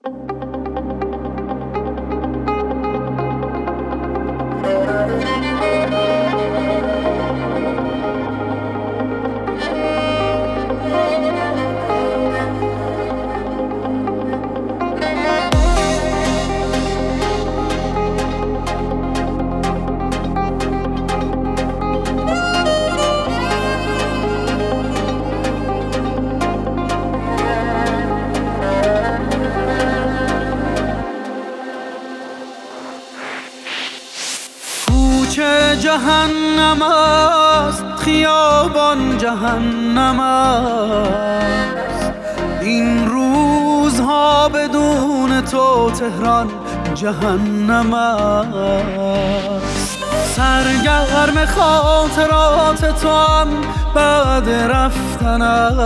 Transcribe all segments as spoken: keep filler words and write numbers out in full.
جهنم است، خیابان جهنم است، این روزها بدون تو تهران جهنم است. سرگرم خاطرات تو هم بعد رفتن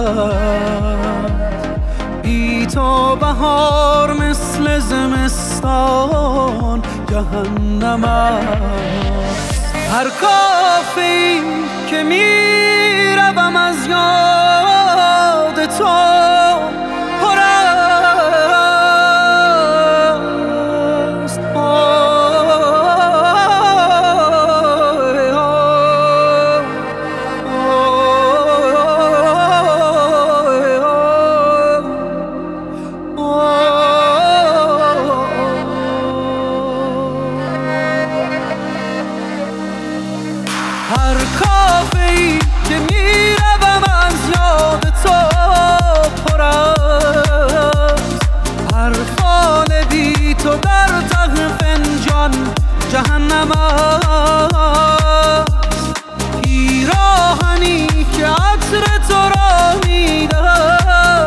است، بی تو بهار مثل زمستان جهنم است. هر کافی که میروم از یاد تو پر است. هر کافه‌ای که میروم از یاد تو پر است. هر فال بی تو در ته فنجان جهنم است. پیراهنی که عطر تو را میدهد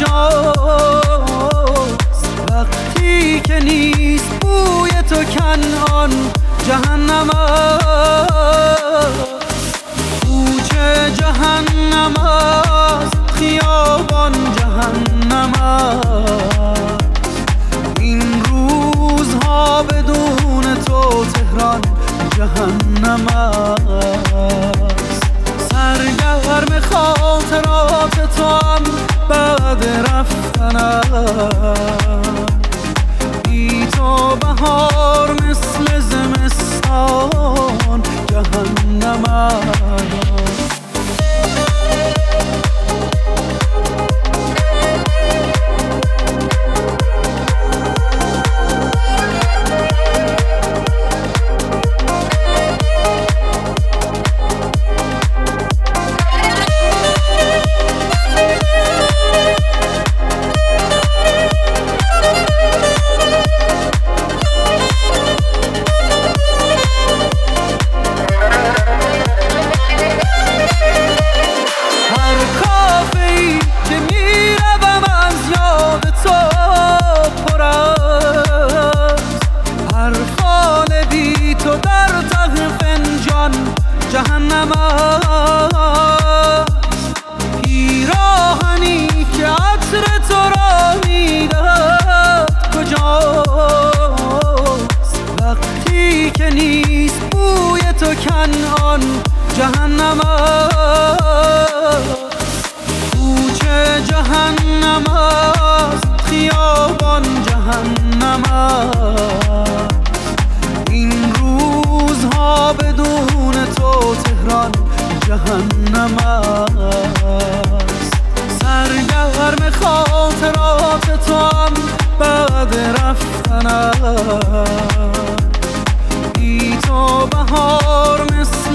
کجاست؟ وقتی که نیست بوی تو کنعان جهنم است. کوچه جهنم است، خیابان جهنم است، این روزها بدون تو تهران جهنم است. سرگرم خاطرات تو هم بعد رفتن است، بی تو بهار مثل زمستان جهنم است. جهنم است. پیراهنی که عطر تو را میدهد کجاست؟ وقتی که نیست بوی تو کنعان جهنم است. کوچه جهنم است، خیابان جهنم است، این روزها بدون تو تهران جهنم است. سرگرم خاطرات تو هم بعد رفتن است، بی تو بهار مثل